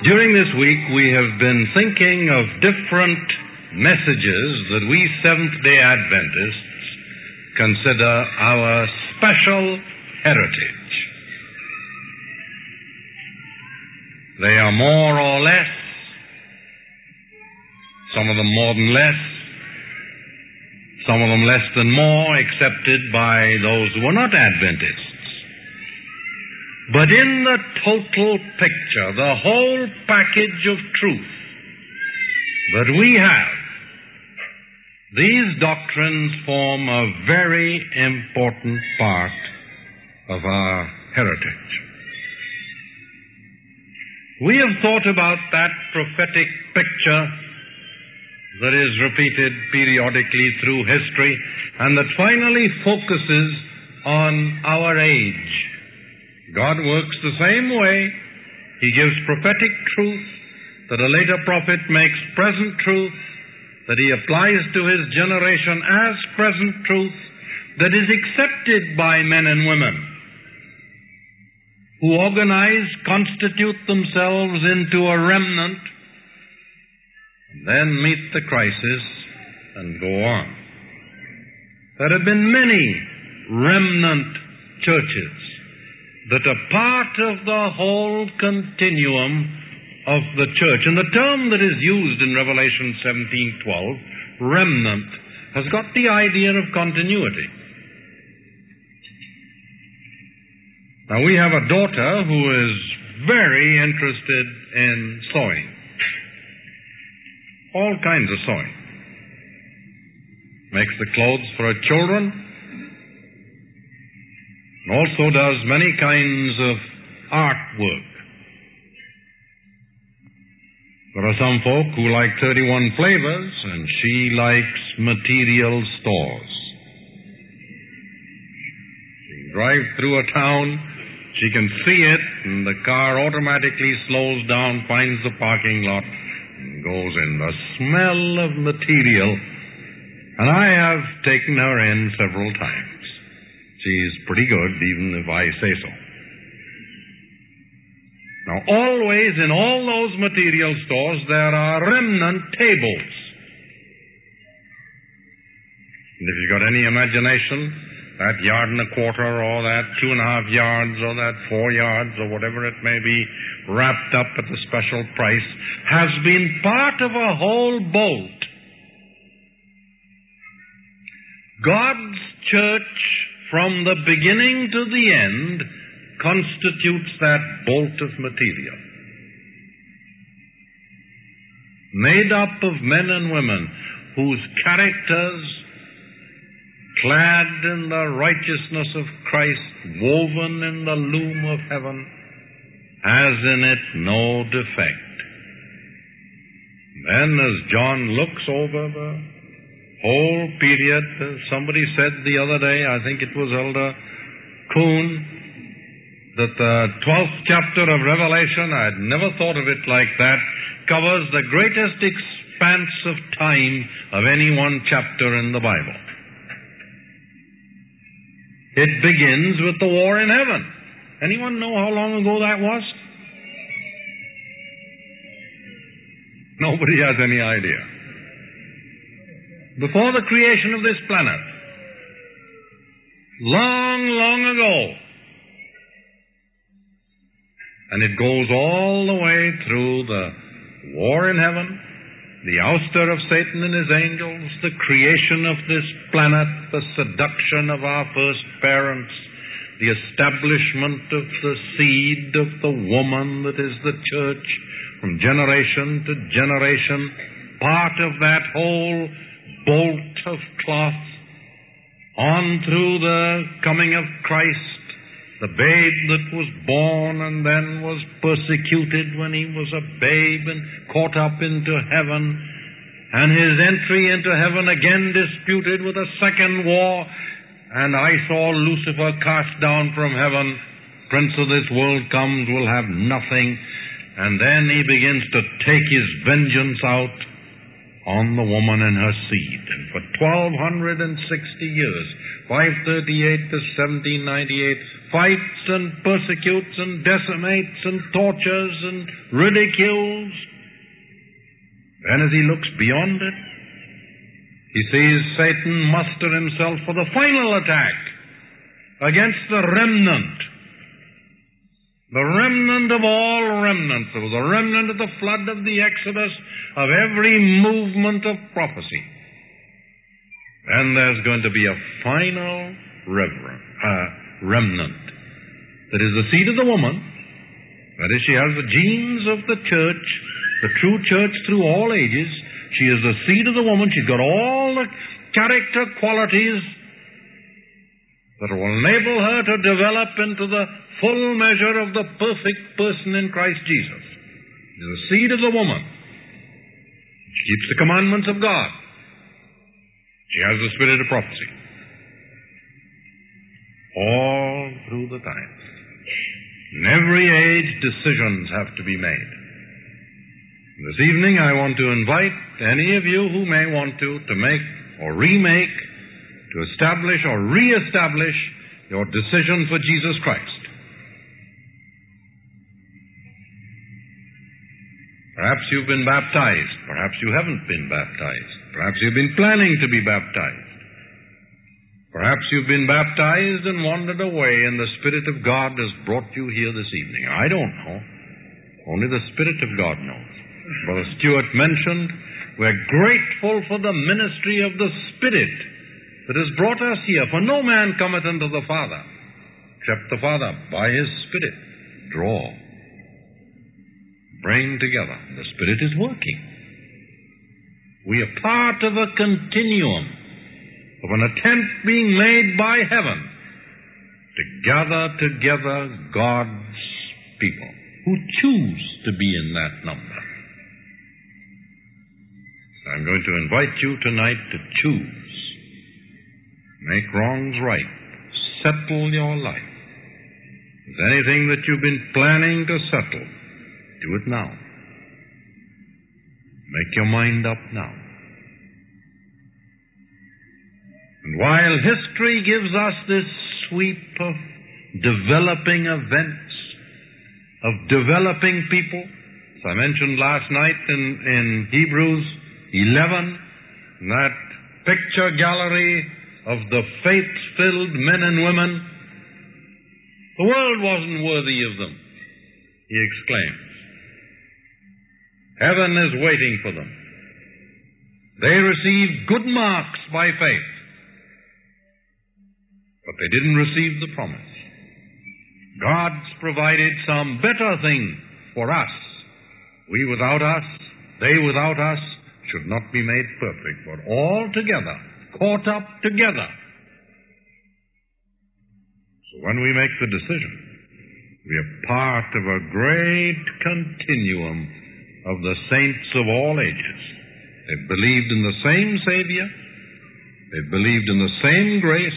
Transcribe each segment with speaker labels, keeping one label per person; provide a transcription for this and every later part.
Speaker 1: During this week, we have been thinking of different messages that we Seventh-day Adventists consider our special heritage. They are more or less, some of them more than less, some of them less than more, accepted by those who are not Adventists. But in the total picture, the whole package of truth that we have, these doctrines form a very important part of our heritage. We have thought about that prophetic picture that is repeated periodically through history and that finally focuses on our age. God works the same way. He gives prophetic truth that a later prophet makes present truth, that he applies to his generation as present truth, that is accepted by men and women who organize, constitute themselves into a remnant, and then meet the crisis and go on. There have been many remnant churches that are part of the whole continuum of the church. And the term that is used in Revelation 17:12, remnant, has got the idea of continuity. Now, we have a daughter who is very interested in sewing. All kinds of sewing. Makes the clothes for her children, and also does many kinds of artwork. There are some folk who like 31 flavors, and she likes material stores. She can drive through a town, she can see it, and the car automatically slows down, finds the parking lot, and goes in. The smell of material, and I have taken her in several times. She's pretty good, even if I say so. Now, always in all those material stores, there are remnant tables. And if you've got any imagination, that yard and a quarter, or that 2.5 yards, or that 4 yards, or whatever it may be, wrapped up at the special price, has been part of a whole bolt. God's church, from the beginning to the end, constitutes that bolt of material. Made up of men and women whose characters, clad in the righteousness of Christ, woven in the loom of heaven, has in it no defect. Then, as John looks over the whole period, somebody said the other day, I think it was Elder Kuhn, that the 12th chapter of Revelation, I had never thought of it like that, covers the greatest expanse of time of any one chapter in the Bible. It begins with the war in heaven. Anyone know how long ago that was? Nobody has any idea. Before the creation of this planet. Long, long ago. And it goes all the way through the war in heaven, the ouster of Satan and his angels, the creation of this planet, the seduction of our first parents, the establishment of the seed of the woman that is the church, from generation to generation, part of that whole bolt of cloth, on through the coming of Christ, the babe that was born and then was persecuted when he was a babe and caught up into heaven, and his entry into heaven again disputed with a second war, and I saw Lucifer cast down from heaven. Prince of this world comes, will have nothing, and then he begins to take his vengeance out on the woman and her seed. And for 1,260 years, 538 to 1798, fights and persecutes and decimates and tortures and ridicules. Then as he looks beyond it, he sees Satan muster himself for the final attack against the remnant. The remnant of all remnants. There was a remnant of the flood of the Exodus, of every movement of prophecy. And there's going to be a final remnant. That is the seed of the woman. That is, she has the genes of the church, the true church through all ages. She is the seed of the woman. She's got all the character qualities that will enable her to develop into the full measure of the perfect person in Christ Jesus. She's the seed of the woman. She keeps the commandments of God. She has the spirit of prophecy. All through the time. In every age, decisions have to be made. This evening, I want to invite any of you who may want to make or remake, to establish or re-establish your decision for Jesus Christ. Perhaps you've been baptized. Perhaps you haven't been baptized. Perhaps you've been planning to be baptized. Perhaps you've been baptized and wandered away and the Spirit of God has brought you here this evening. I don't know. Only the Spirit of God knows. Brother Stewart mentioned, we're grateful for the ministry of the Spirit that has brought us here. For no man cometh unto the Father, except the Father by His Spirit draw. Bring together. The Spirit is working. We are part of a continuum of an attempt being made by heaven to gather together God's people who choose to be in that number. I'm going to invite you tonight to choose. Make wrongs right. Settle your life. If there's anything that you've been planning to settle, do it now. Make your mind up now. And while history gives us this sweep of developing events, of developing people, as I mentioned last night in Hebrews 11, that picture gallery of the faith-filled men and women, the world wasn't worthy of them, he exclaims. Heaven is waiting for them. They received good marks by faith, but they didn't receive the promise. God's provided some better thing for us. We without us, they without us, should not be made perfect, but all together, caught up together. So when we make the decision, we are part of a great continuum of the saints of all ages. They've believed in the same Savior. They've believed in the same grace.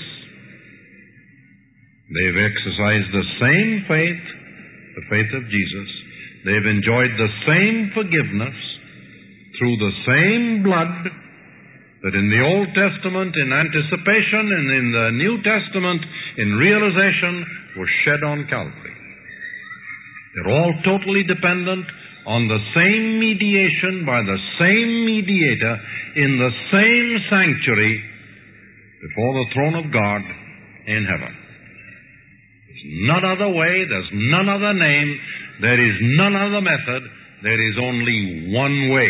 Speaker 1: They've exercised the same faith, the faith of Jesus. They've enjoyed the same forgiveness through the same blood that in the Old Testament, in anticipation, and in the New Testament, in realization, was shed on Calvary. They're all totally dependent on the same mediation by the same mediator in the same sanctuary before the throne of God in heaven. There's none other way, there's none other name, there is none other method, there is only one way.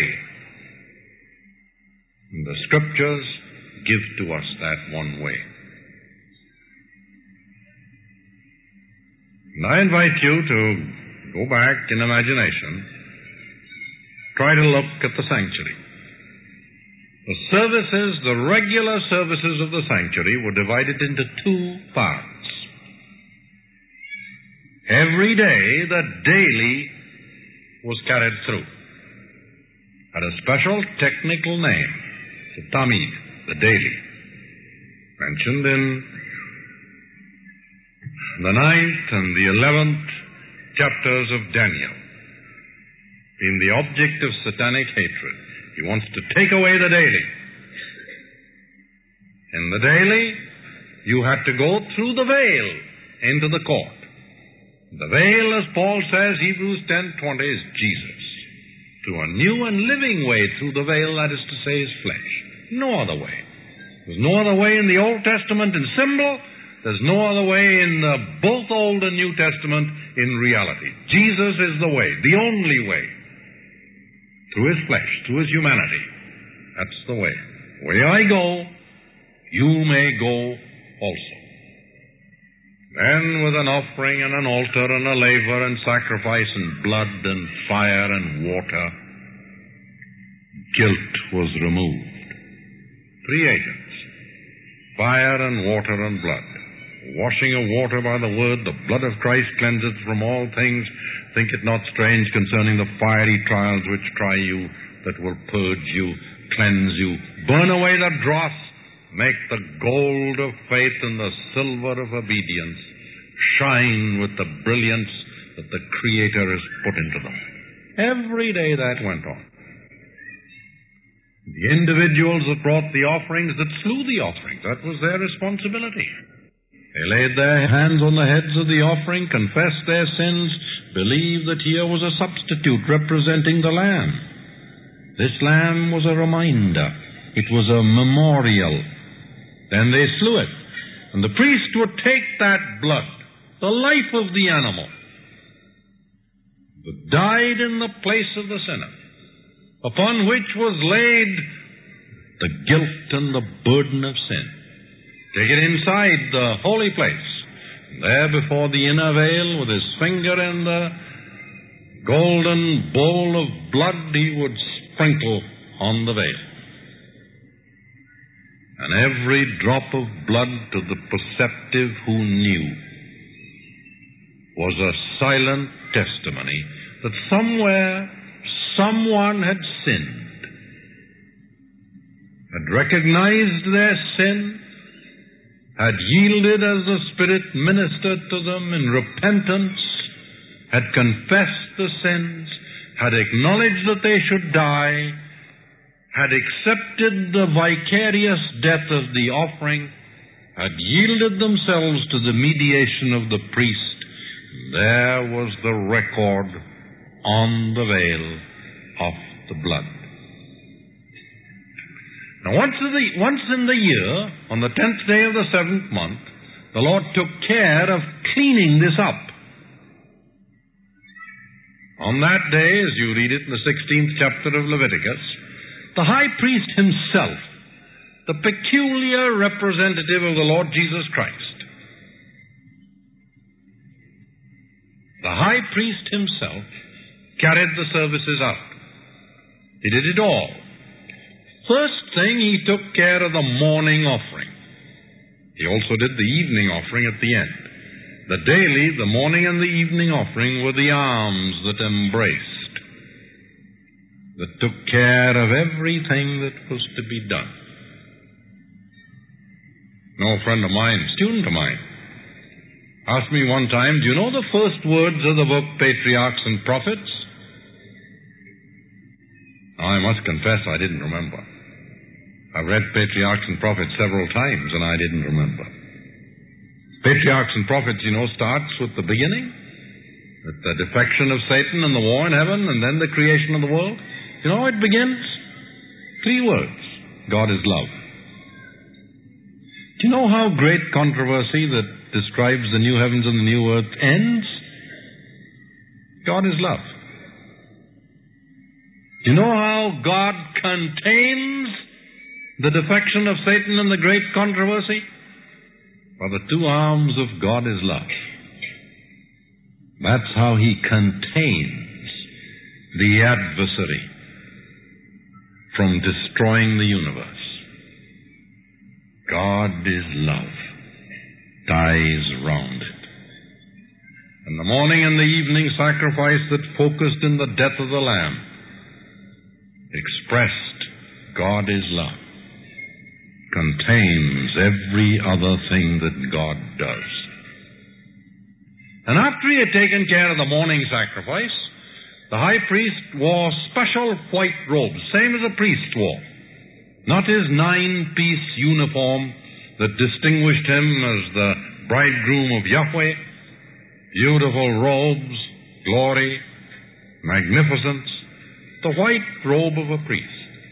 Speaker 1: And the Scriptures give to us that one way. And I invite you to go back in imagination, try to look at the sanctuary. The services, the regular services of the sanctuary were divided into two parts. Every day, the daily was carried through. Had a special technical name. The Tamid, the daily, mentioned in the 9th and the 11th chapters of Daniel, being the object of satanic hatred. He wants to take away the daily. In the daily, you had to go through the veil into the court. The veil, as Paul says, Hebrews 10:20, is Jesus. Through a new and living way through the veil, that is to say, his flesh. No other way. There's no other way in the Old Testament in symbol. There's no other way in both Old and New Testament in reality. Jesus is the way, the only way. Through his flesh, through his humanity. That's the way. Where I go, you may go also. Then with an offering and an altar and a laver and sacrifice and blood and fire and water, guilt was removed. Three agents: fire and water and blood. Washing of water by the word, the blood of Christ cleanseth from all things. Think it not strange concerning the fiery trials which try you, that will purge you, cleanse you, burn away the dross, make the gold of faith and the silver of obedience shine with the brilliance that the Creator has put into them. Every day that went on. The individuals that brought the offerings, that slew the offerings, that was their responsibility. They laid their hands on the heads of the offering, confessed their sins, believed that here was a substitute representing the Lamb. This Lamb was a reminder. It was a memorial. Then they slew it. And the priest would take that blood, the life of the animal, that died in the place of the sinner, upon which was laid the guilt and the burden of sin. Take it inside the holy place. There before the inner veil, with his finger in the golden bowl of blood, he would sprinkle on the veil. And every drop of blood, to the perceptive who knew, was a silent testimony that somewhere someone had sinned, had recognized their sin, had yielded as the Spirit ministered to them in repentance, had confessed the sins, had acknowledged that they should die, had accepted the vicarious death of the offering, had yielded themselves to the mediation of the priest. There was the record on the veil of the blood. Now, once in the year, on the 10th day of the 7th month, the Lord took care of cleaning this up. On that day, as you read it in the 16th chapter of Leviticus, the high priest himself, the peculiar representative of the Lord Jesus Christ, the high priest himself carried the services out. He did it all. First thing, he took care of the morning offering. He also did the evening offering at the end. The daily, the morning and the evening offering were the arms that embraced, that took care of everything that was to be done. No friend of mine, student of mine, asked me one time, do you know the first words of the book Patriarchs and Prophets? I must confess I didn't remember. I've read Patriarchs and Prophets several times and I didn't remember. Patriarchs and Prophets, starts with the beginning, with the defection of Satan and the war in heaven, and then the creation of the world. It begins? 3 words. God is love. Do you know how great controversy that describes the new heavens and the new earth ends? God is love. Do you know how God contains the defection of Satan and the great controversy? For the 2 arms of God is love. That's how he contains the adversary from destroying the universe. God is love. Ties round it. And the morning and the evening sacrifice that focused in the death of the Lamb expressed God is love. Contains every other thing that God does. And after he had taken care of the morning sacrifice, The high priest wore special white robes, same as a priest wore. Not his 9-piece uniform that distinguished him as the bridegroom of Yahweh. Beautiful robes, glory, magnificence, the white robe of a priest.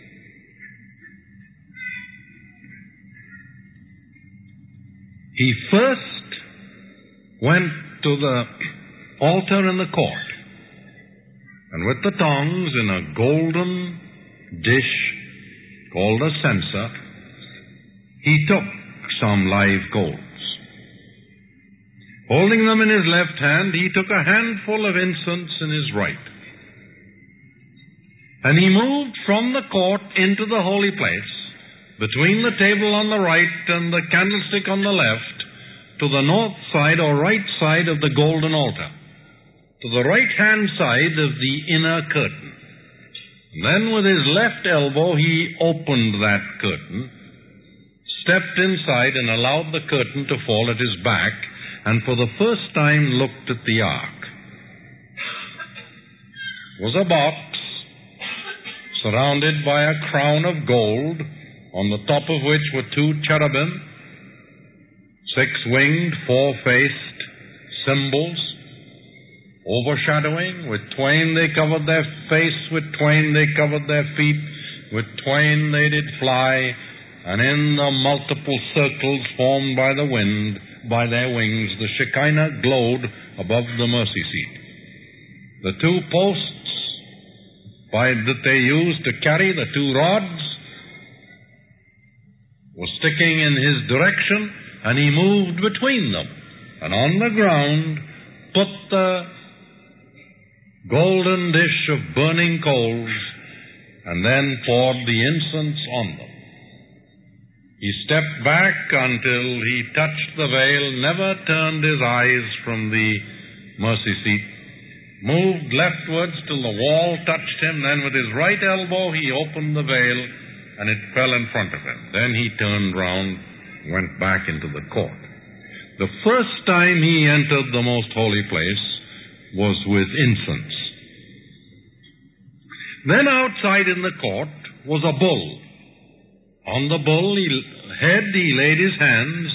Speaker 1: He first went to the altar in the court, and with the tongs in a golden dish called a censer, he took some live coals. Holding them in his left hand, he took a handful of incense in his right. And he moved from the court into the holy place, between the table on the right and the candlestick on the left, to the north side or right side of the golden altar, to the right-hand side of the inner curtain. And then with his left elbow he opened that curtain, stepped inside and allowed the curtain to fall at his back, and for the first time looked at the ark. It was a box surrounded by a crown of gold, on the top of which were 2 cherubim, 6-winged, 4-faced symbols, overshadowing. With twain they covered their face, with twain they covered their feet, with twain they did fly, and in the multiple circles formed by the wind, by their wings, the Shekinah glowed above the mercy seat. The 2 posts that they used to carry the 2 rods were sticking in his direction, and he moved between them, and on the ground put the golden dish of burning coals, and then poured the incense on them. He stepped back until he touched the veil, never turned his eyes from the mercy seat, moved leftwards till the wall touched him, then with his right elbow he opened the veil, and it fell in front of him. Then he turned round, went back into the court. The first time he entered the most holy place was with incense. Then outside in the court was a bull. On the bull head he laid his hands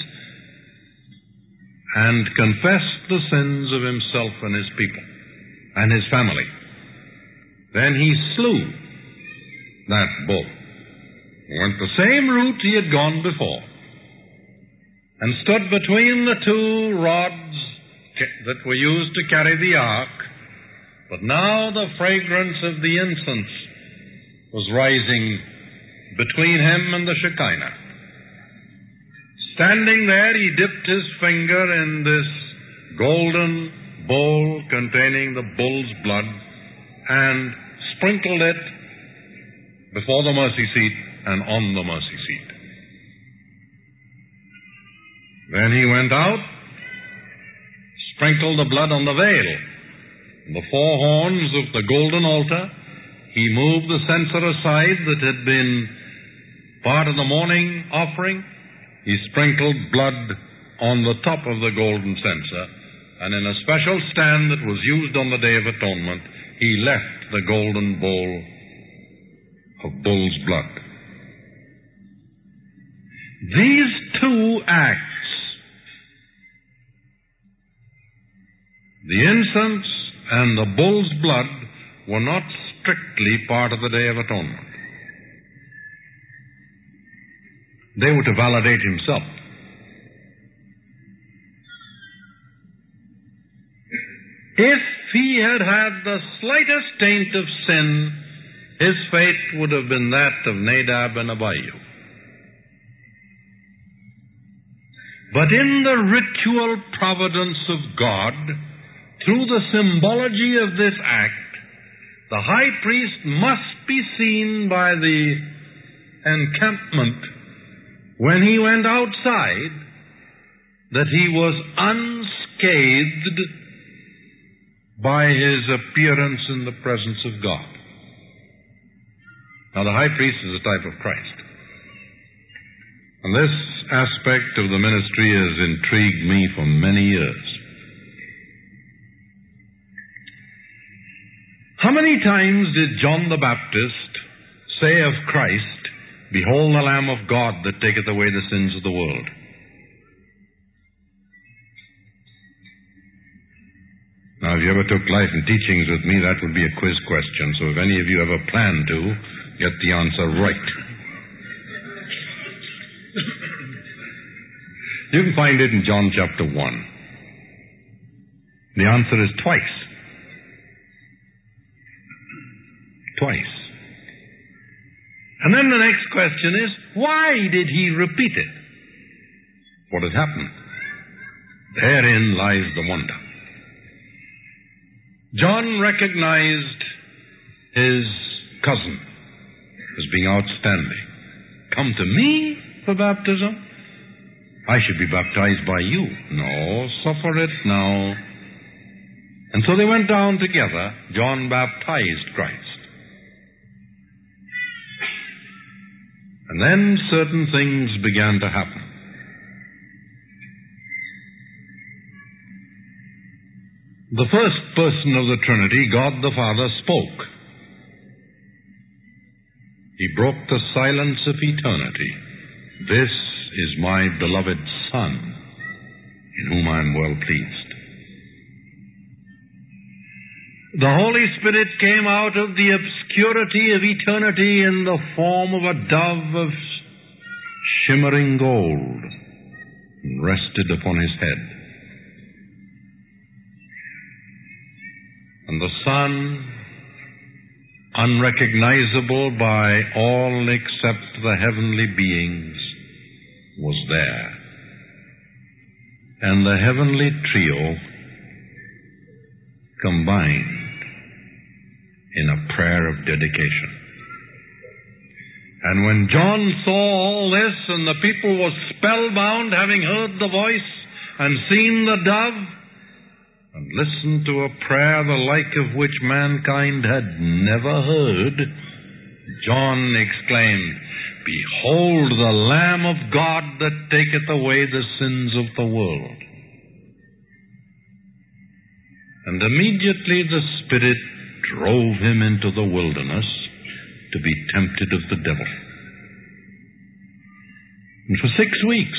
Speaker 1: and confessed the sins of himself and his people and his family. Then he slew that bull. He went the same route he had gone before, and stood between the 2 rods that were used to carry the ark, but now the fragrance of the incense was rising between him and the Shekinah. Standing there, he dipped his finger in this golden bowl containing the bull's blood and sprinkled it before the mercy seat and on the mercy seat. Then he went out, sprinkled the blood on the veil, the 4 horns of the golden altar. He moved the censer aside that had been part of the morning offering. He sprinkled blood on the top of the golden censer, and in a special stand that was used on the Day of Atonement, he left the golden bowl of bull's blood. These 2 acts, the incense and the bull's blood, were not strictly part of the Day of Atonement. They were to validate himself. If he had had the slightest taint of sin, his fate would have been that of Nadab and Abihu. But in the ritual providence of God, through the symbology of this act, the high priest must be seen by the encampment when he went outside that he was unscathed by his appearance in the presence of God. Now, the high priest is a type of Christ. And this aspect of the ministry has intrigued me for many years. How many times did John the Baptist say of Christ, "Behold the Lamb of God that taketh away the sins of the world"? Now, if you ever took life and teachings with me, that would be a quiz question. So if any of you ever plan to, get the answer right. You can find it in John chapter 1. The answer is twice. Twice. And then the next question is, why did he repeat it? What had happened? Therein lies the wonder. John recognized his cousin as being outstanding. Come to me for baptism? I should be baptized by you. No, suffer it now. And so they went down together. John baptized Christ. And then certain things began to happen. The first person of the Trinity, God the Father, spoke. He broke the silence of eternity. This is my beloved Son, in whom I am well pleased. The Holy Spirit came out of the obscurity of eternity in the form of a dove of shimmering gold and rested upon his head. And the Son, unrecognizable by all except the heavenly beings, was there. And the heavenly trio combined in a prayer of dedication. And when John saw all this, and the people were spellbound, having heard the voice and seen the dove, and listened to a prayer the like of which mankind had never heard, John exclaimed, "Behold the Lamb of God that taketh away the sins of the world." And immediately the Spirit drove him into the wilderness to be tempted of the devil. And for 6 weeks,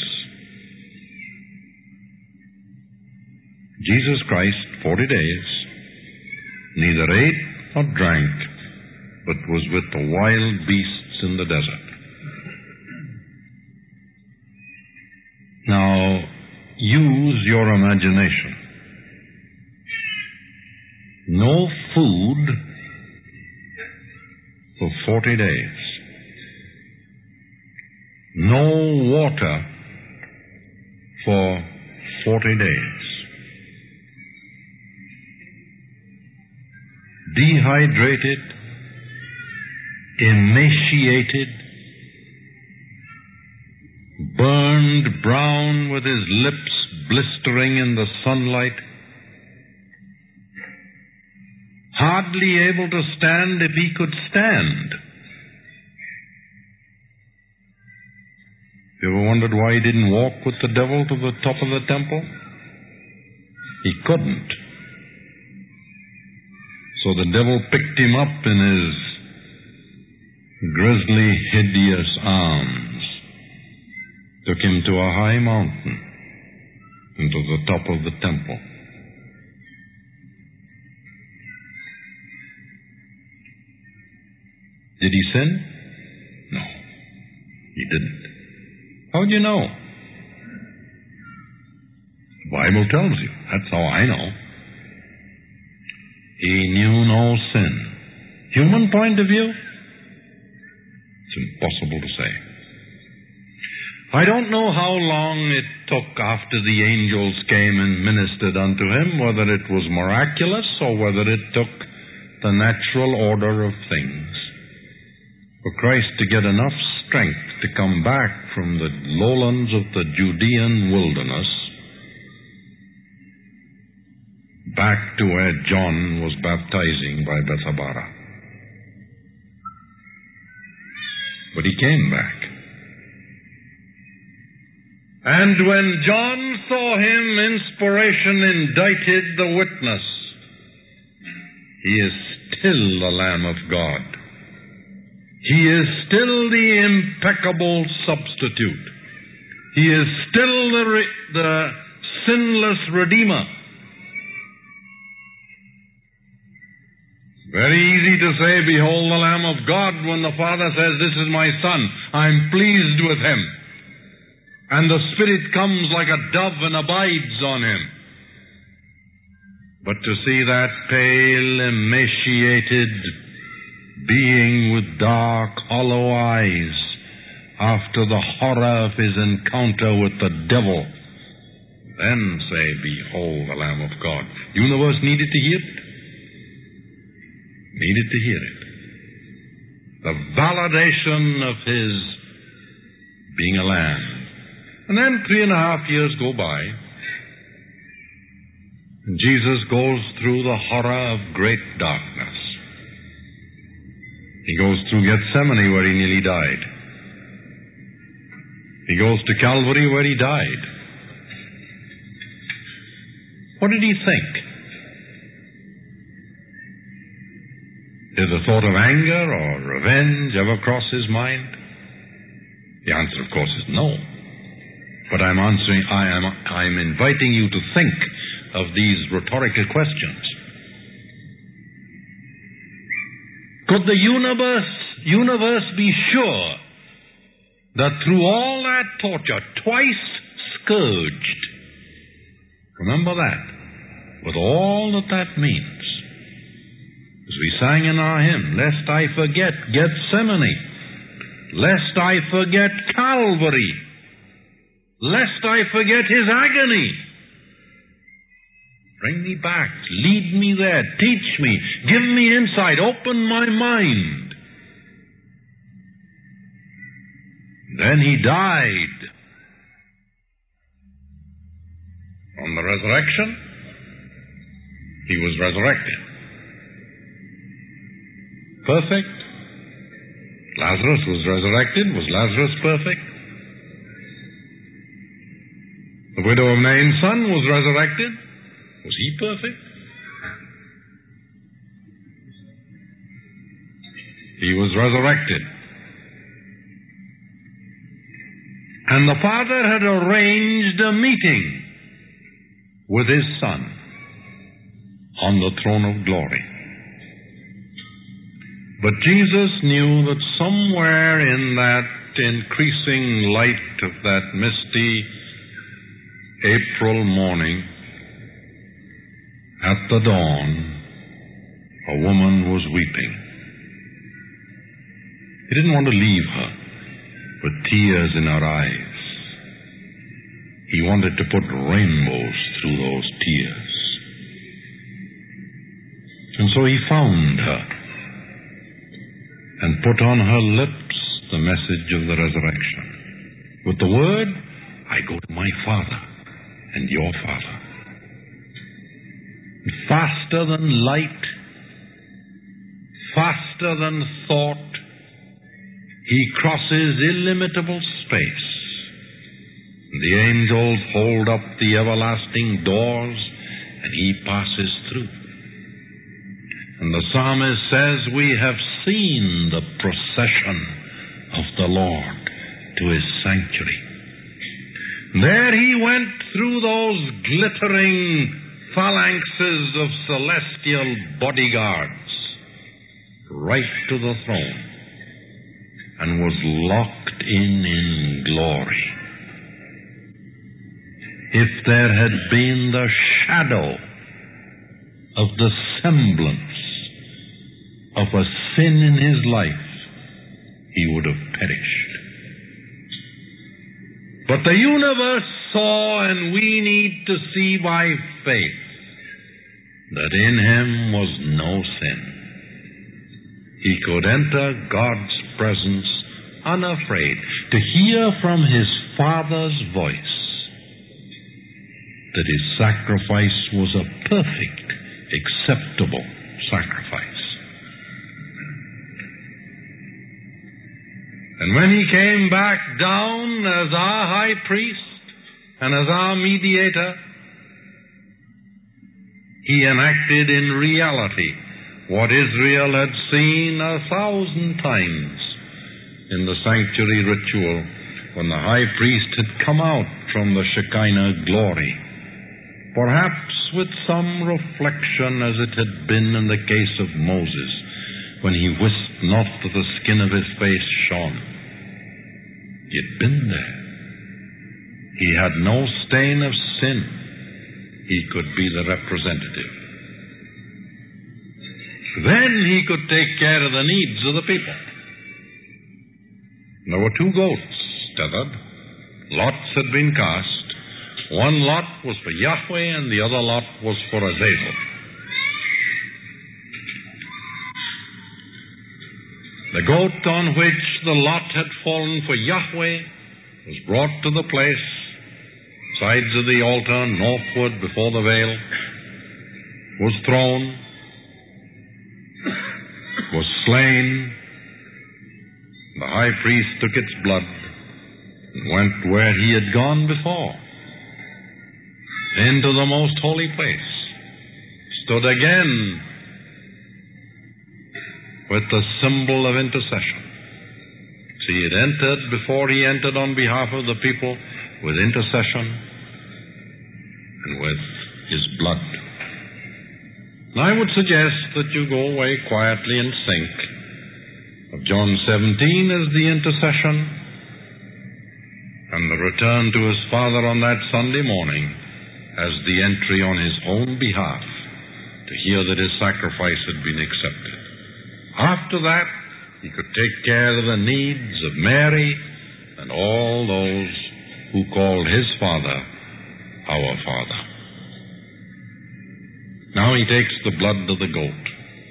Speaker 1: Jesus Christ, 40 days, neither ate nor drank, but was with the wild beasts in the desert. Now, use your imagination. No food for 40 days. No water for 40 days. Dehydrated, emaciated, burned brown with his lips blistering in the sunlight, hardly able to stand if he could stand. You ever wondered why he didn't walk with the devil to the top of the temple? He couldn't. So the devil picked him up in his grisly, hideous arms, took him to a high mountain and to the top of the temple. Did he sin? No, he didn't. How do you know? The Bible tells you. That's how I know. He knew no sin. Human point of view? It's impossible to say. I don't know how long it took after the angels came and ministered unto him, whether it was miraculous or whether it took the natural order of things, for Christ to get enough strength to come back from the lowlands of the Judean wilderness back to where John was baptizing by Bethabara. But he came back. And when John saw him, inspiration indicted the witness. He is still the Lamb of God. He is still the impeccable substitute. He is still the sinless Redeemer. Very easy to say, behold the Lamb of God, when the Father says, this is my Son, I'm pleased with him. And the Spirit comes like a dove and abides on him. But to see that pale, emaciated being with dark, hollow eyes after the horror of his encounter with the devil, then say, behold the Lamb of God. The universe needed to hear it. Needed to hear it. The validation of his being a lamb. And then 3.5 years go by, and Jesus goes through the horror of great darkness. He goes through Gethsemane, where he nearly died. He goes to Calvary, where he died. What did he think? Did the thought of anger or revenge ever cross his mind? The answer, of course, is no. But I'm inviting you to think of these rhetorical questions. Could the universe be sure that through all that torture, twice scourged, remember that, with all that means, as we sang in our hymn, lest I forget Gethsemane, lest I forget Calvary, lest I forget his agony. Bring me back, lead me there, teach me, give me insight, open my mind. Then he died. On the resurrection, he was resurrected. Perfect. Lazarus was resurrected. Was Lazarus perfect? The widow of Nain's son was resurrected. Was he perfect? He was resurrected. And the Father had arranged a meeting with his Son on the throne of glory. But Jesus knew that somewhere in that increasing light of that misty April morning, at the dawn, a woman was weeping. He didn't want to leave her with tears in her eyes. He wanted to put rainbows through those tears. And so he found her and put on her lips the message of the resurrection. With the word, I go to my Father and your Father. Faster than light, faster than thought, he crosses illimitable space. The angels hold up the everlasting doors, and he passes through. And the psalmist says, we have seen the procession of the Lord to his sanctuary. There he went through those glittering phalanxes of celestial bodyguards right to the throne and was locked in glory. If there had been the shadow of the semblance of a sin in his life, he would have perished. But the universe saw, and we need to see by faith, that in him was no sin. He could enter God's presence unafraid, to hear from his Father's voice that his sacrifice was a perfect, acceptable sacrifice. And when he came back down as our high priest and as our mediator, he enacted in reality what Israel had seen 1,000 times in the sanctuary ritual when the high priest had come out from the Shekinah glory, perhaps with some reflection as it had been in the case of Moses, when he wist not that the skin of his face shone. He had been there. He had no stain of sin. He could be the representative. Then he could take care of the needs of the people. There were 2 goats tethered. Lots had been cast. One lot was for Yahweh and the other lot was for Azazel. The goat on which the lot had fallen for Yahweh was brought to the place, sides of the altar, northward before the veil, was thrown, was slain. The high priest took its blood and went where he had gone before, into the most holy place, stood again with the symbol of intercession. See, it entered before he entered on behalf of the people with intercession and with his blood. Now, I would suggest that you go away quietly and think of John 17 as the intercession and the return to his Father on that Sunday morning as the entry on his own behalf to hear that his sacrifice had been accepted. After that, he could take care of the needs of Mary and all those who called his Father our Father. Now he takes the blood of the goat,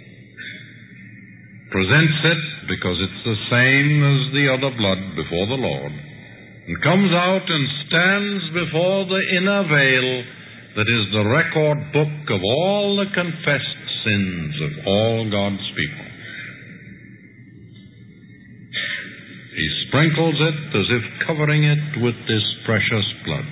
Speaker 1: presents it because it's the same as the other blood before the Lord, and comes out and stands before the inner veil that is the record book of all the confessed sins of all God's people. He sprinkles it as if covering it with this precious blood,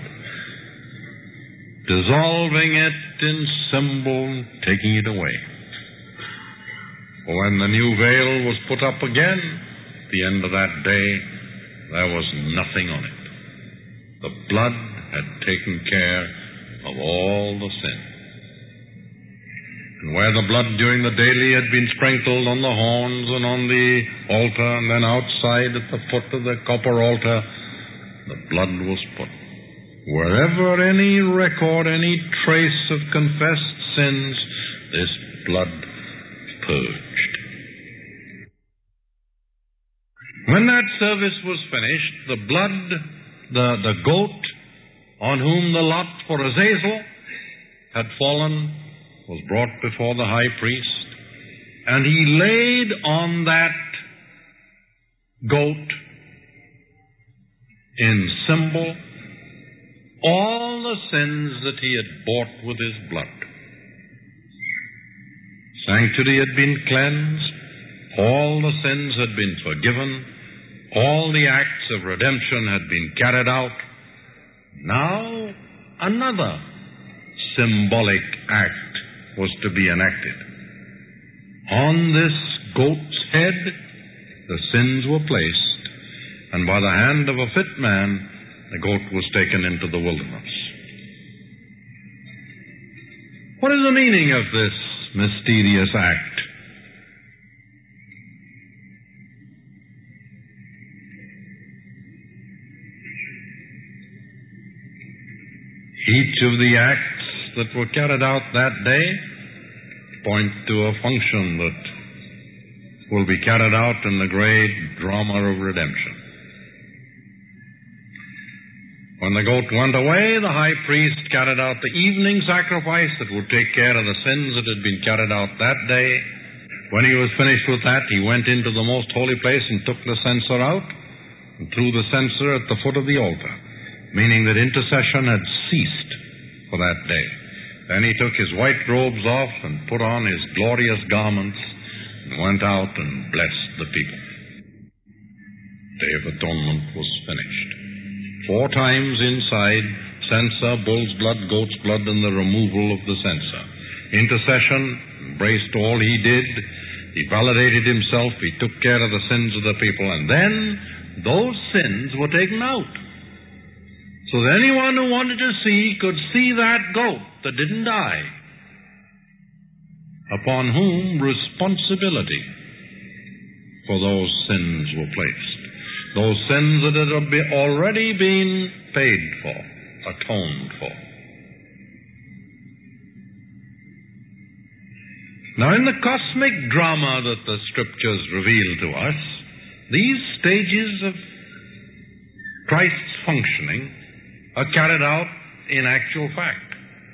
Speaker 1: dissolving it in symbol, taking it away. When the new veil was put up again, at the end of that day, there was nothing on it. The blood had taken care of all the sin. And where the blood during the daily had been sprinkled on the horns and on the altar, and then outside at the foot of the copper altar, the blood was put. Wherever any record, any trace of confessed sins, this blood purged. When that service was finished, the blood, the goat on whom the lot for Azazel had fallen was brought before the high priest, and he laid on that goat in symbol all the sins that he had bought with his blood. Sanctuary had been cleansed, all the sins had been forgiven, all the acts of redemption had been carried out. Now another symbolic act was to be enacted. On this goat's head the sins were placed, and by the hand of a fit man the goat was taken into the wilderness. What is the meaning of this mysterious act? Each of the acts that were carried out that day point to a function that will be carried out in the great drama of redemption. When the goat went away, the high priest carried out the evening sacrifice that would take care of the sins that had been carried out that day. When he was finished with that, he went into the most holy place and took the censer out and threw the censer at the foot of the altar, meaning that intercession had ceased for that day. Then he took his white robes off and put on his glorious garments and went out and blessed the people. The Day of Atonement was finished. 4 times inside, censer, bull's blood, goat's blood, and the removal of the censer. Intercession, embraced all he did. He validated himself. He took care of the sins of the people. And then those sins were taken out. So that anyone who wanted to see could see that goat that didn't die, upon whom responsibility for those sins were placed. Those sins that had already been paid for, atoned for. Now, in the cosmic drama that the Scriptures reveal to us, these stages of Christ's functioning are carried out in actual fact.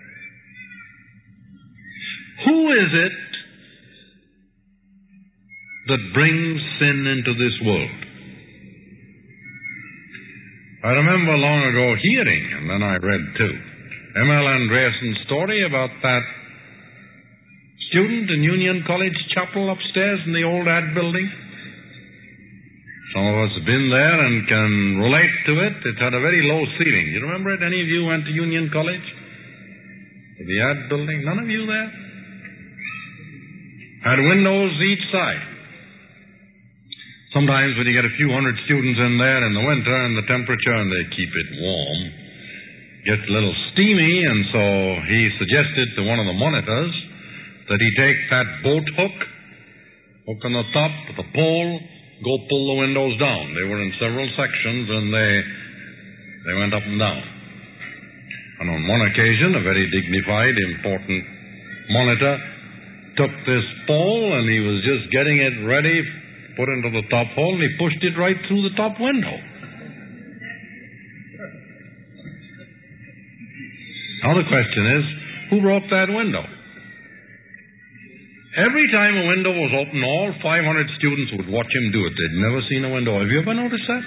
Speaker 1: Who is it that brings sin into this world? I remember long ago hearing, and then I read too, M.L. Andreassen's story about that student in Union College Chapel upstairs in the old ad building. Some of us have been there and can relate to it. It had a very low ceiling. You remember it? Any of you went to Union College? To the ad building? None of you there? Had windows each side. Sometimes when you get a few hundred students in there in the winter and the temperature, and they keep it warm, it gets a little steamy, and so he suggested to one of the monitors that he take that boat hook on the top of the pole, go pull the windows down. They were in several sections, and they went up and down. And on one occasion, a very dignified, important monitor took this pole, and he was just getting it ready, put into the top hole, and he pushed it right through the top window. Now the question is, who broke that window? Every time a window was open, all 500 students would watch him do it. They'd never seen a window. Have you ever noticed that?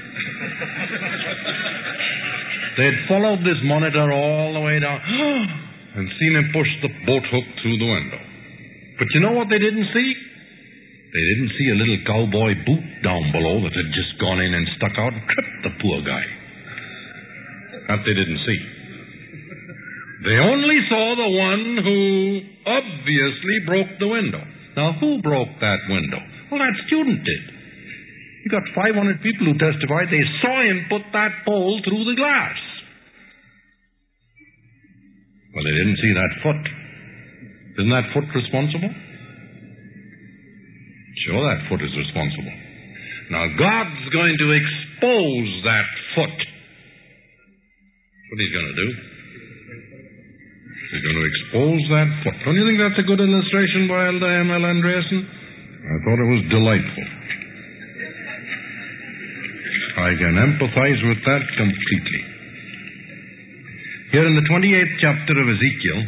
Speaker 1: They'd followed this monitor all the way down and seen him push the boat hook through the window. But you know what they didn't see? They didn't see a little cowboy boot down below that had just gone in and stuck out and tripped the poor guy. That they didn't see. They only saw the one who obviously broke the window. Now, who broke that window? Well, that student did. You got 500 people who testified they saw him put that pole through the glass. Well, they didn't see that foot. Isn't that foot responsible? Sure, that foot is responsible. Now, God's going to expose that foot. That's what He's going to do. He's going to expose that foot. Don't you think that's a good illustration by Elder M.L. Andreassen? I thought it was delightful. I can empathize with that completely. Here in the 28th chapter of Ezekiel,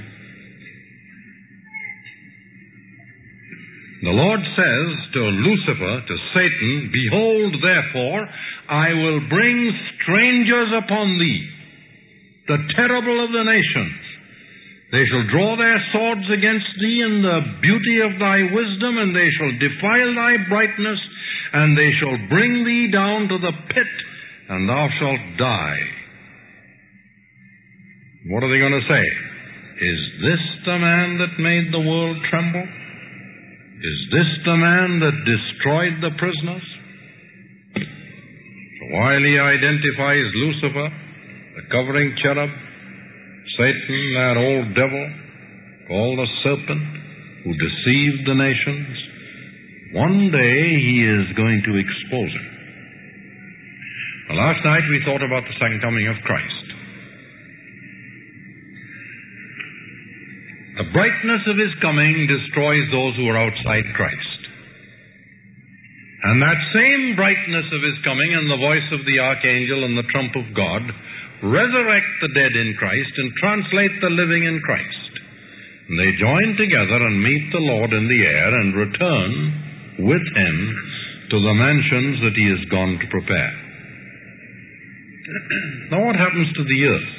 Speaker 1: the Lord says to Lucifer, to Satan, "Behold, therefore, I will bring strangers upon thee, the terrible of the nations. They shall draw their swords against thee in the beauty of thy wisdom, and they shall defile thy brightness, and they shall bring thee down to the pit, and thou shalt die." What are they going to say? Is this the man that made the world tremble? Is this the man that destroyed the prisoners? So while he identifies Lucifer, the covering cherub, Satan, that old devil, called the serpent, who deceived the nations, one day he is going to expose him. Well, last night we thought about the second coming of Christ. The brightness of His coming destroys those who are outside Christ. And that same brightness of His coming and the voice of the archangel and the trump of God resurrect the dead in Christ and translate the living in Christ. And they join together and meet the Lord in the air and return with Him to the mansions that He has gone to prepare. Now what happens to the earth?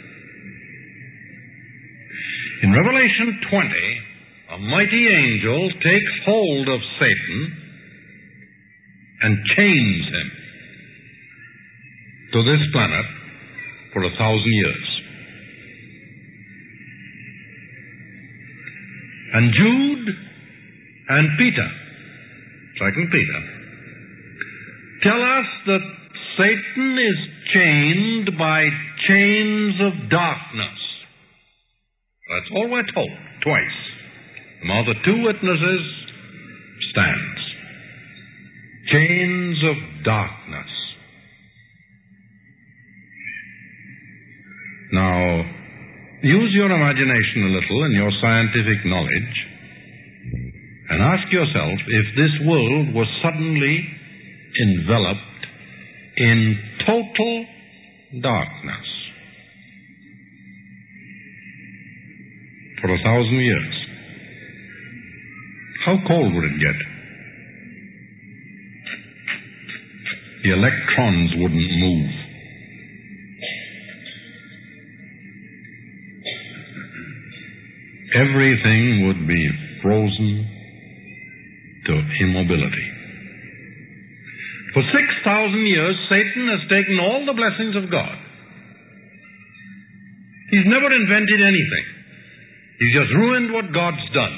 Speaker 1: In Revelation 20, a mighty angel takes hold of Satan and chains him to this planet for 1,000 years. And Jude and Peter, 2 Peter, tell us that Satan is chained by chains of darkness. That's all we're told, twice. The mouth of two witnesses stands. Chains of darkness. Now, use your imagination a little and your scientific knowledge and ask yourself if this world was suddenly enveloped in total darkness for 1,000 years. How cold would it get? The electrons wouldn't move. Everything would be frozen to immobility. For 6,000 years, Satan has taken all the blessings of God. He's never invented anything. He's just ruined what God's done.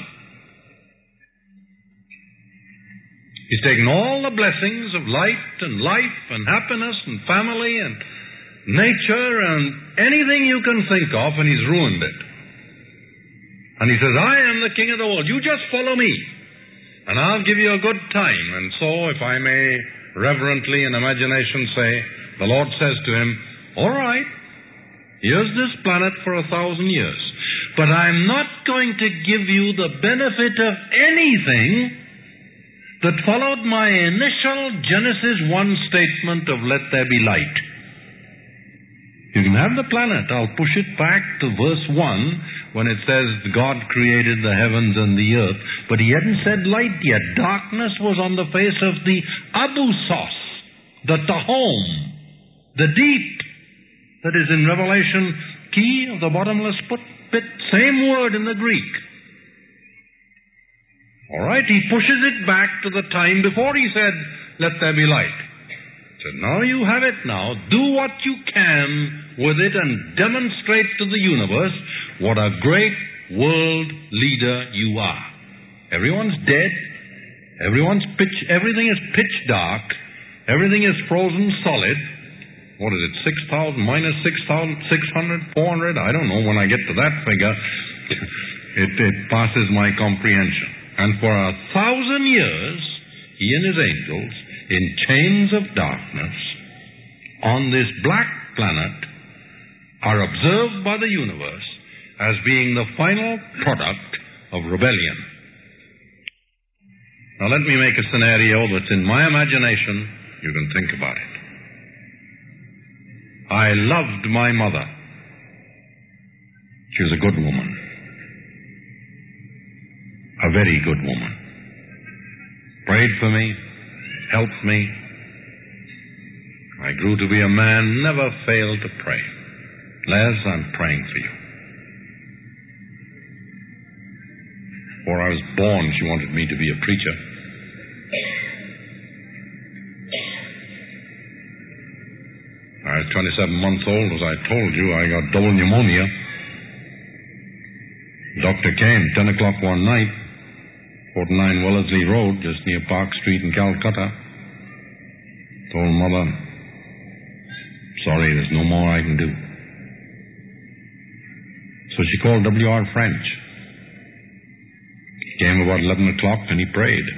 Speaker 1: He's taken all the blessings of light and life and happiness and family and nature and anything you can think of, and he's ruined it. And he says, I am the king of the world. You just follow me, and I'll give you a good time. And so, if I may reverently in imagination say, the Lord says to him, all right, here's this planet for 1,000 years, but I'm not going to give you the benefit of anything that followed my initial Genesis 1 statement of let there be light. You can have the planet. I'll push it back to verse 1 when it says God created the heavens and the earth, but he hadn't said light yet. Darkness was on the face of the abusos, the tahom, the deep, that is in Revelation, key of the bottomless pit, same word in the Greek. All right, he pushes it back to the time before he said, let there be light. So now you have it now. Do what you can with it and demonstrate to the universe what a great world leader you are. Everyone's dead. Everything is pitch dark. Everything is frozen solid. What is it, 6,000, minus 6,600, 400? I don't know. When I get to that figure, it passes my comprehension. And for 1,000 years, he and his angels, in chains of darkness, on this black planet, are observed by the universe as being the final product of rebellion. Now let me make a scenario that's in my imagination. You can think about it. I loved my mother. She was a good woman. A very good woman. Prayed for me, helped me. I grew to be a man, never failed to pray. Les, I'm praying for you. Before I was born, she wanted me to be a preacher. I was 27 months old, as I told you. I got double pneumonia. The doctor came 10 o'clock one night, 49 Wellesley Road, just near Park Street in Calcutta. Told Mother, sorry, there's no more I can do. So she called W.R. French. He came about 11 o'clock and he prayed.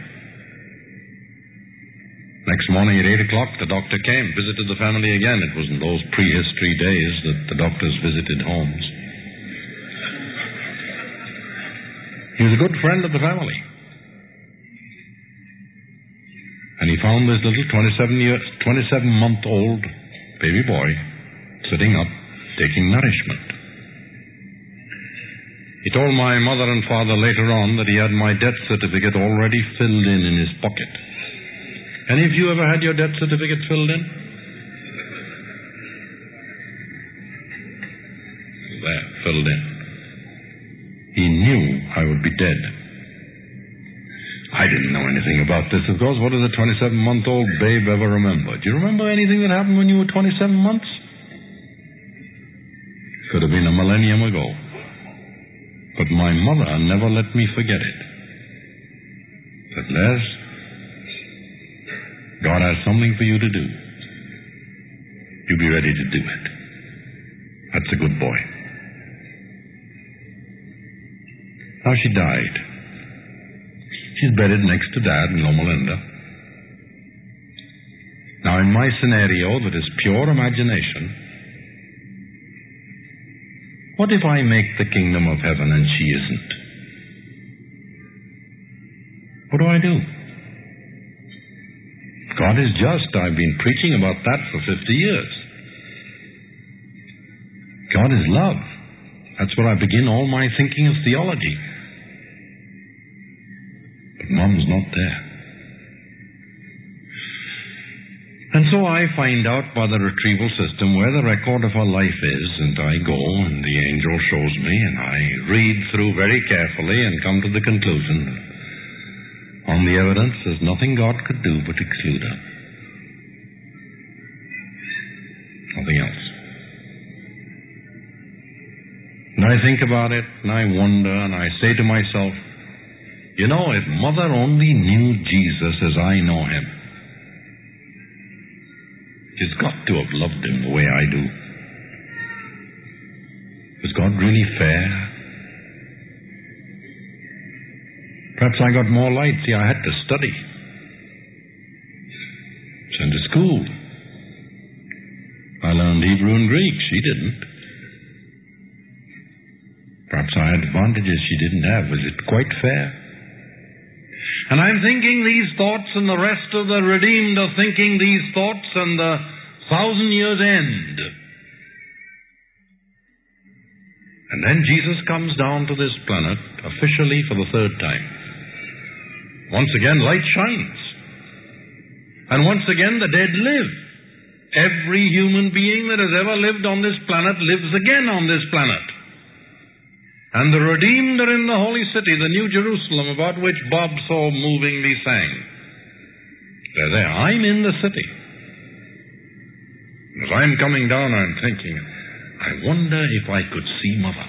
Speaker 1: Next morning at 8 o'clock, the doctor came, visited the family again. It was in those prehistory days that the doctors visited homes. He was a good friend of the family. And he found this little 27-month-old baby boy sitting up, taking nourishment. He told my mother and father later on that he had my death certificate already filled in his pocket. Any of you ever had your death certificate filled in? There, filled in. He knew I would be dead. I didn't know anything about this, of course. What does a 27-month-old babe ever remember? Do you remember anything that happened when you were 27 months? Could have been a millennium ago. But my mother never let me forget it. But Les, God has something for you to do. You be ready to do it. That's a good boy. Now she died. She's buried next to Dad in Loma Linda. Now in my scenario that is pure imagination, what if I make the kingdom of heaven and she isn't? What do I do? God is just. I've been preaching about that for 50 years. God is love. That's where I begin all my thinking of theology. But Mom's not there. And so I find out by the retrieval system where the record of her life is, and I go, and the angel shows me, and I read through very carefully and come to the conclusion that on the evidence there's nothing God could do but exclude her. Nothing else. And I think about it, and I wonder, and I say to myself, you know, if Mother only knew Jesus as I know him, she's got to have loved him the way I do. Was God really fair? Perhaps I got more light. See, I had to study. Sent to school. I learned Hebrew and Greek. She didn't. Perhaps I had advantages she didn't have. Was it quite fair? And I'm thinking these thoughts, and the rest of the redeemed are thinking these thoughts, and the 1,000 years end. And then Jesus comes down to this planet officially for the third time. Once again, light shines. And once again, the dead live. Every human being that has ever lived on this planet lives again on this planet. And the redeemed are in the holy city, the New Jerusalem, about which Bob so movingly sang. They're there. I'm in the city. As I'm coming down, I'm thinking, I wonder if I could see Mother.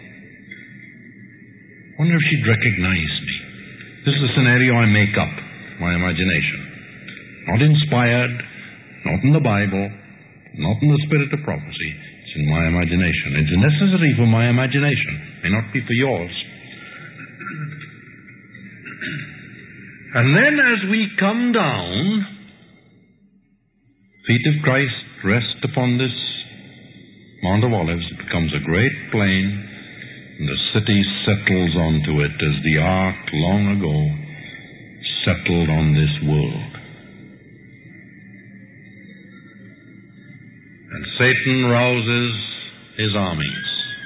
Speaker 1: I wonder if she'd recognize me. This is a scenario I make up, my imagination. Not inspired, not in the Bible, not in the spirit of prophecy. It's in my imagination. It's necessary for my imagination. May not be for yours. And then as we come down, feet of Christ rest upon this Mount of Olives. It becomes a great plain, and the city settles onto it as the ark long ago settled on this world. And Satan rouses his armies.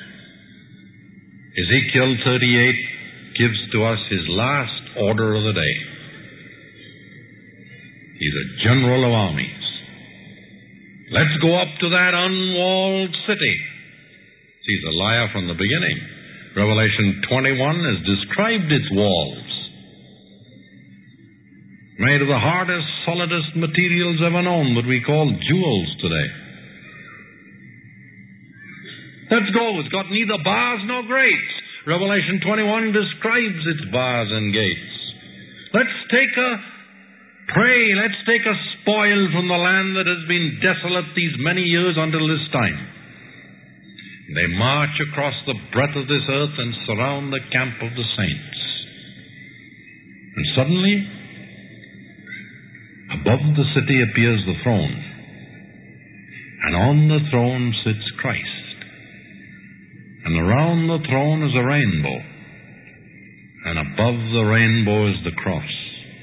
Speaker 1: Ezekiel 38 gives to us his last order of the day. He's a general of armies. Let's go up to that unwalled city. He's a liar from the beginning. Revelation 21 has described its walls. Made of the hardest, solidest materials ever known that we call jewels today. Let's go. It's got neither bars nor grates. Revelation 21 describes its bars and gates. Let's take a prey. Let's take a spoil from the land that has been desolate these many years until this time. They march across the breadth of this earth and surround the camp of the saints. And suddenly, above the city appears the throne. And on the throne sits Christ. And around the throne is a rainbow. And above the rainbow is the cross.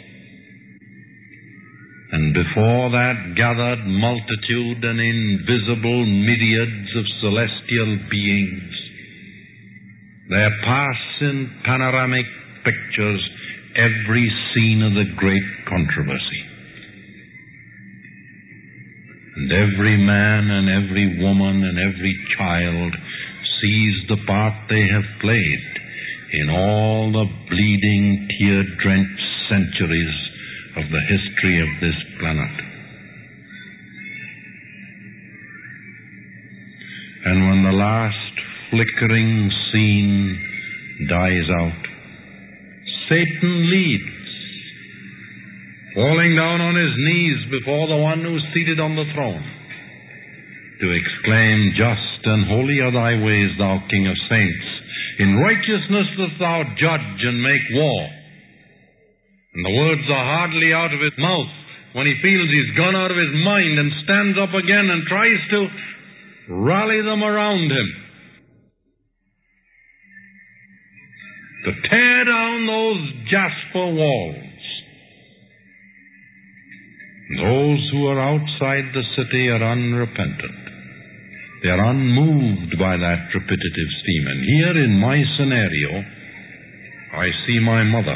Speaker 1: And before that gathered multitude and invisible myriads of celestial beings, there pass in panoramic pictures every scene of the great controversy. And every man and every woman and every child sees the part they have played in all the bleeding, tear-drenched centuries of the history of this planet. And when the last flickering scene dies out, Satan leads falling down on his knees before the one who is seated on the throne, to exclaim, "Just and holy are thy ways, thou King of saints. In righteousness dost thou judge and make war." And the words are hardly out of his mouth when he feels he's gone out of his mind and stands up again and tries to rally them around him, to tear down those jasper walls. Those who are outside the city are unrepentant. They are unmoved by that repetitive theme. And here in my scenario, I see my mother.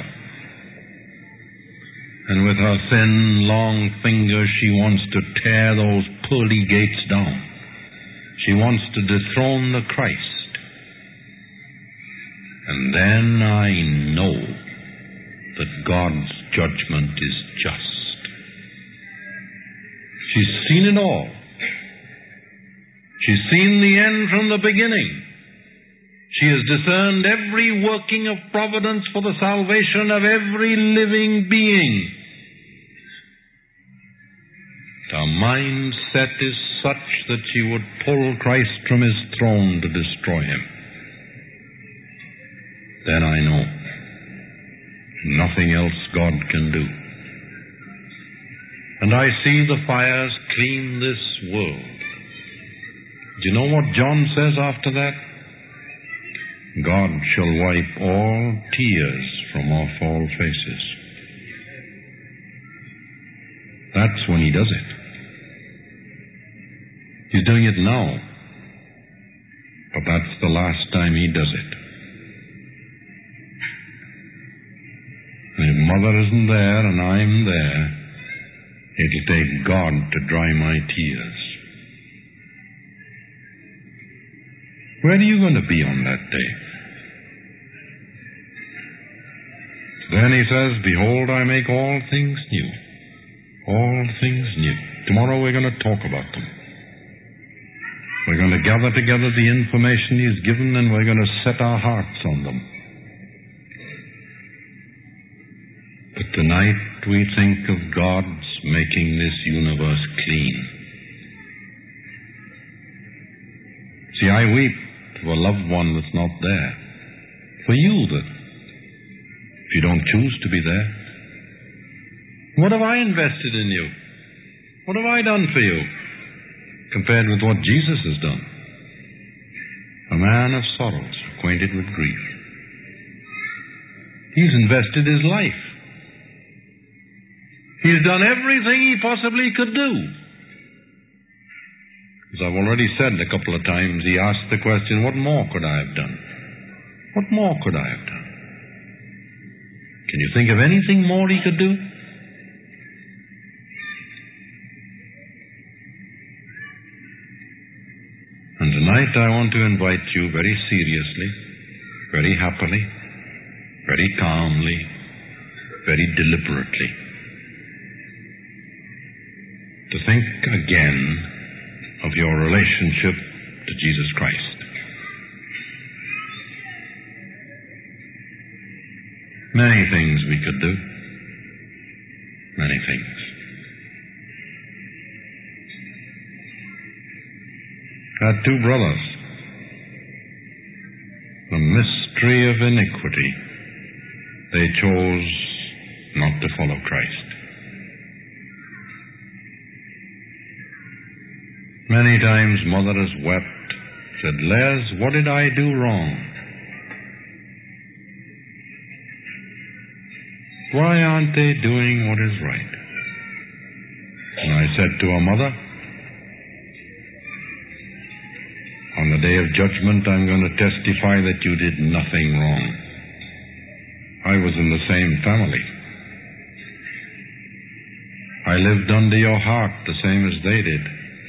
Speaker 1: And with her thin, long fingers, she wants to tear those pearly gates down. She wants to dethrone the Christ. And then I know that God's judgment is just. She's seen it all. She's seen the end from the beginning. She has discerned every working of providence for the salvation of every living being. Her mindset is such that she would pull Christ from his throne to destroy him. Then I know nothing else God can do. And I see the fires clean this world. Do you know what John says after that? God shall wipe all tears from off all faces. That's when he does it. He's doing it now. But that's the last time he does it. And if Mother isn't there and I'm there, it'll take God to dry my tears. Where are you going to be on that day? Then he says, "Behold, I make all things new." All things new. Tomorrow we're going to talk about them. We're going to gather together the information he's given and we're going to set our hearts on them. But tonight we think of God's making this universe clean. See, I weep for a loved one that's not there. For you that, if you don't choose to be there. What have I invested in you? What have I done for you compared with what Jesus has done? A man of sorrows, acquainted with grief. He's invested his life. He's done everything he possibly could do. As I've already said a couple of times, he asked the question, what more could I have done? What more could I have done? Can you think of anything more he could do? And tonight I want to invite you very seriously, very happily, very calmly, very deliberately, to think again of your relationship to Jesus Christ. Many things we could do. Many things. I had two brothers. The mystery of iniquity. They chose not to follow Christ. Many times Mother has wept, said, Les, what did I do wrong? Why aren't they doing what is right? And I said to her, Mother, on the day of judgment I'm going to testify that you did nothing wrong. I was in the same family. I lived under your heart the same as they did.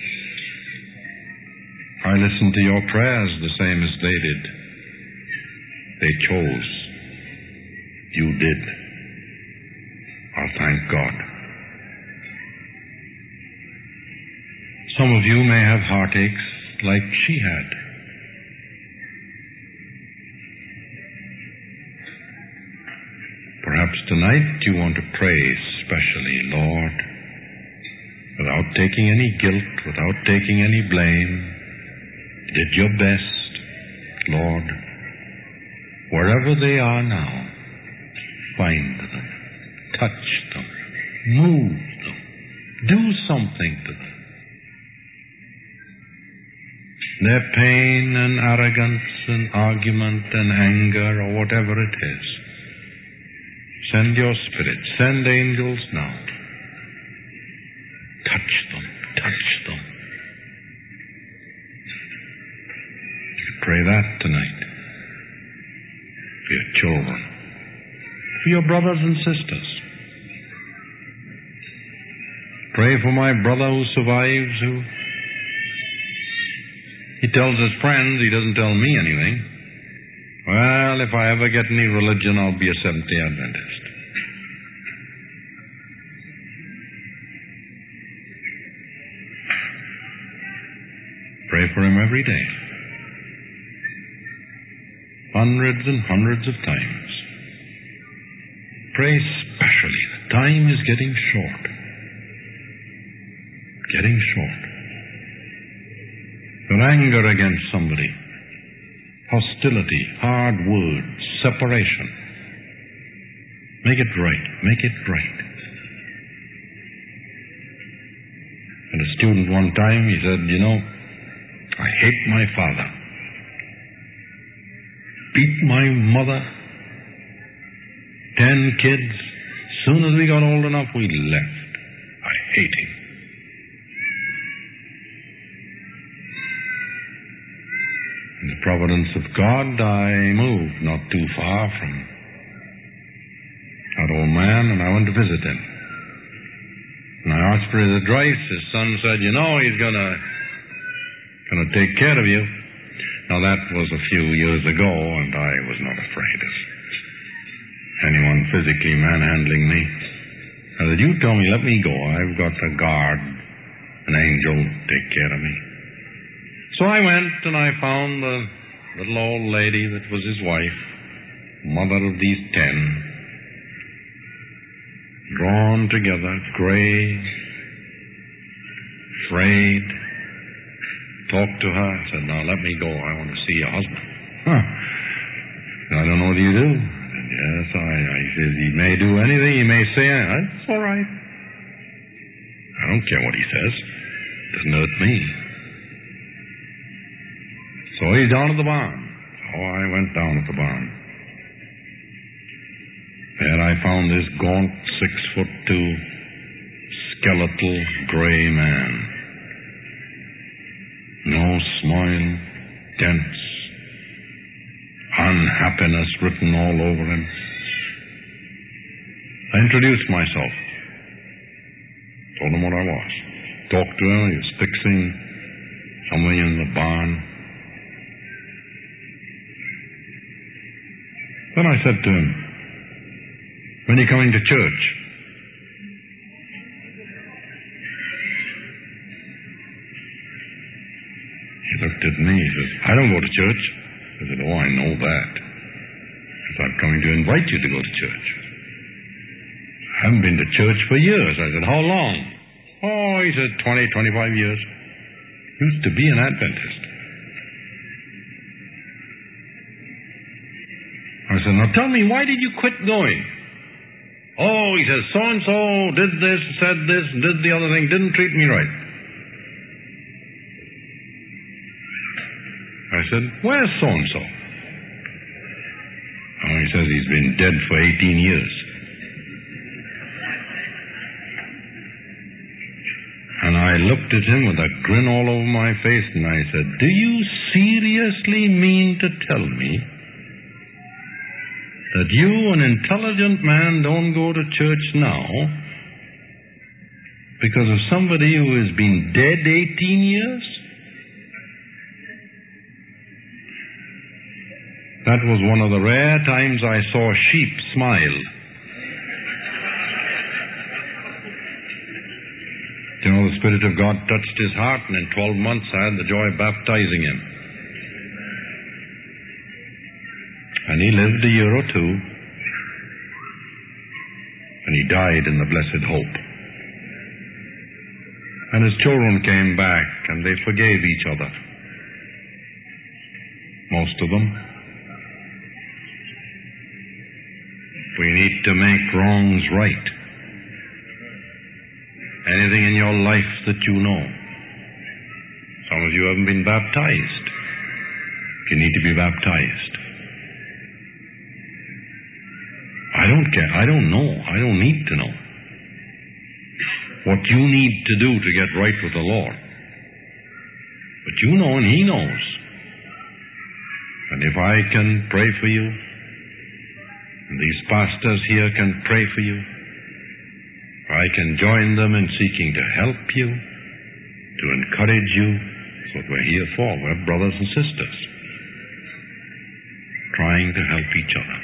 Speaker 1: I listened to your prayers the same as they did. They chose. You did. Oh, thank God. Some of you may have heartaches like she had. Perhaps tonight you want to pray specially, Lord, without taking any guilt, without taking any blame, did your best, Lord, wherever they are now, find them, touch them, move them, do something to them. Their pain and arrogance and argument and anger or whatever it is, send your Spirit, send angels now. Touch them, touch them. You pray that tonight for your children, for your brothers and sisters. Pray for my brother who survives, who he tells his friends, he doesn't tell me anything. Well, if I ever get any religion, I'll be a Seventh-day Adventist. Pray for him every day. Hundreds and hundreds of times. Pray specially. The time is getting short. Getting short. Your anger against somebody, hostility, hard words, separation. Make it right. Make it right. And a student one time, he said, I hate my father. Beat my mother. 10 kids. As soon as we got old enough, we left. I hate him. In the providence of God, I moved not too far from that old man, and I went to visit him. And I asked for his advice. His son said, he's going to take care of you. Now, that was a few years ago, and I was not afraid of anyone physically manhandling me. I said, you tell me, let me go. I've got a guard, an angel, take care of me. So I went and I found the little old lady that was his wife, mother of these 10, drawn together, gray, afraid. Talked to her. I said, now let me go. I want to see your husband. I don't know what you do. I said, yes, he says, he may do anything. He may say anything. It's all right. I don't care what he says. It doesn't hurt me. So he's down at the barn. So I went down at the barn. There I found this gaunt, 6'2", skeletal, gray man. No smile, dense, unhappiness written all over him. I introduced myself. Told him what I was. Talked to him. He was fixing something in the barn. Then I said to him, when are you coming to church? He looked at me. He says, I don't go to church. I said, oh, I know that. He said, I'm coming to invite you to go to church. I haven't been to church for years. I said, how long? Oh, he said, 20, 25 years. Used to be an Adventist. I said, now tell me, why did you quit going? Oh, he says, so-and-so did this, said this, did the other thing, didn't treat me right. I said, where's so-and-so? Oh, he says he's been dead for 18 years. And I looked at him with a grin all over my face, and I said, do you seriously mean to tell me that you, an intelligent man, don't go to church now because of somebody who has been dead 18 years? That was one of the rare times I saw sheep smile. You know, the Spirit of God touched his heart, and in 12 months I had the joy of baptizing him. And he lived a year or two. And he died in the blessed hope. And his children came back, and they forgave each other. Most of them. We need to make wrongs right. Anything in your life that you know. Some of you haven't been baptized. You need to be baptized. I don't care. I don't know. I don't need to know. What you need to do to get right with the Lord. But you know and He knows. And if I can pray for you, and these pastors here can pray for you, I can join them in seeking to help you, to encourage you. That's what we're here for. We're brothers and sisters, trying to help each other.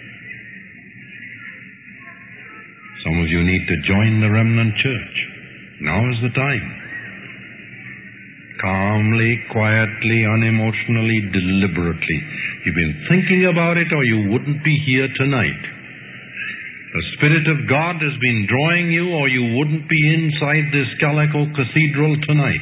Speaker 1: Some of you need to join the remnant church. Now is the time. Calmly, quietly, unemotionally, deliberately. You've been thinking about it or you wouldn't be here tonight. The Spirit of God has been drawing you or you wouldn't be inside this Calico Cathedral tonight.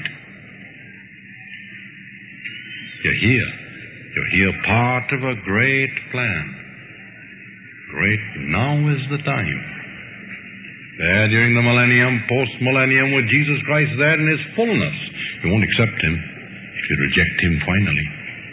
Speaker 1: You're here. You're here part of a great plan. Great. Now is the time. There during the millennium, post-millennium, with Jesus Christ there in His fullness. You won't accept Him if you reject Him finally.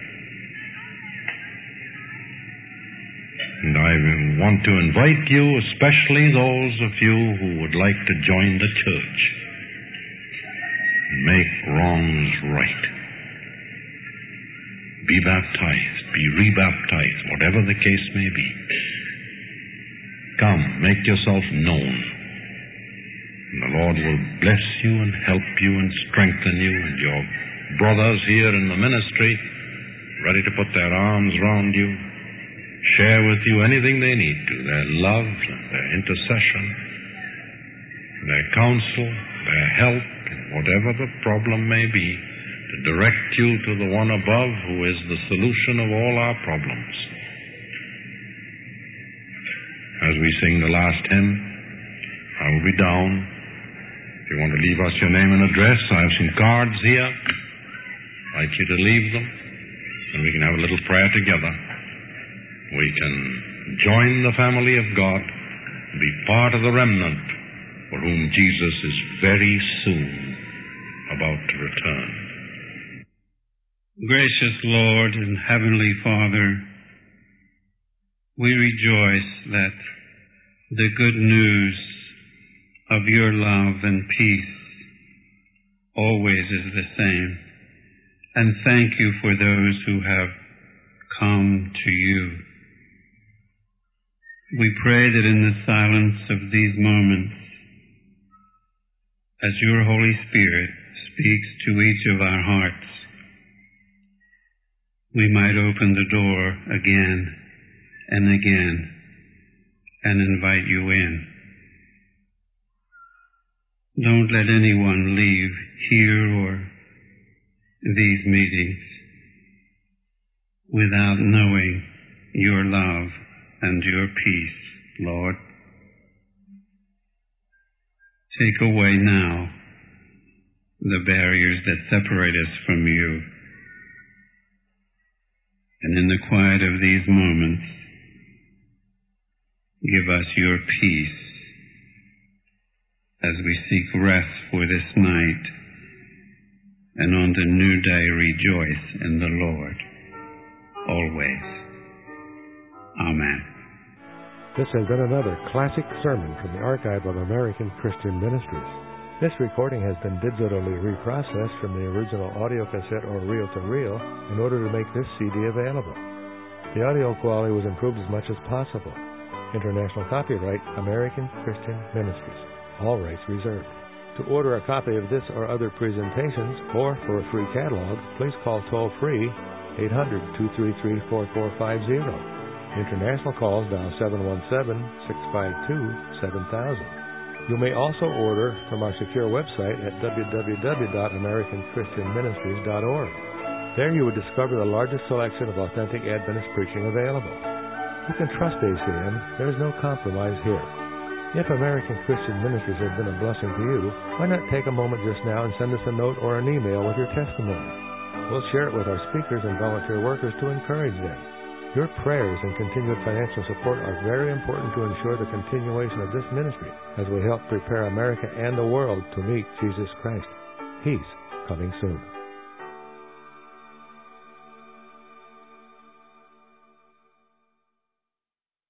Speaker 1: And I want to invite you, especially those of you who would like to join the church and make wrongs right. Be baptized, be rebaptized, whatever the case may be. Come, make yourself known. And the Lord will bless you and help you and strengthen you, and your brothers here in the ministry, ready to put their arms around you, share with you anything they need to, their love, their intercession, their counsel, their help, whatever the problem may be, to direct you to the one above who is the solution of all our problems. As we sing the last hymn, I will be down. If you want to leave us your name and address, I have some cards here. I'd like you to leave them, and we can have a little prayer together. We can join the family of God and be part of the remnant for whom Jesus is very soon about to return.
Speaker 2: Gracious Lord and Heavenly Father, we rejoice that the good news of your love and peace always is the same. And thank you for those who have come to you. We pray that in the silence of these moments, as your Holy Spirit speaks to each of our hearts, we might open the door again and again and invite you in. Don't let anyone leave here or these meetings without knowing your love and your peace, Lord. Take away now the barriers that separate us from you. And in the quiet of these moments, give us your peace as we seek rest for this night, and on the new day rejoice in the Lord always. Amen.
Speaker 3: This has been another classic sermon from the Archive of American Christian Ministries. This recording has been digitally reprocessed from the original audio cassette or reel-to-reel in order to make this CD available. The audio quality was improved as much as possible. International copyright, American Christian Ministries. All rights reserved. To order a copy of this or other presentations, or for a free catalog, please call toll-free 800-233-4450. International calls dial 717-652-7000. You may also order from our secure website at www.americanchristianministries.org. There you will discover the largest selection of authentic Adventist preaching available. You can trust ACM. There is no compromise here. If American Christian Ministries has been a blessing to you, why not take a moment just now and send us a note or an email with your testimony? We'll share it with our speakers and volunteer workers to encourage them. Your prayers and continued financial support are very important to ensure the continuation of this ministry as we help prepare America and the world to meet Jesus Christ. He's coming soon.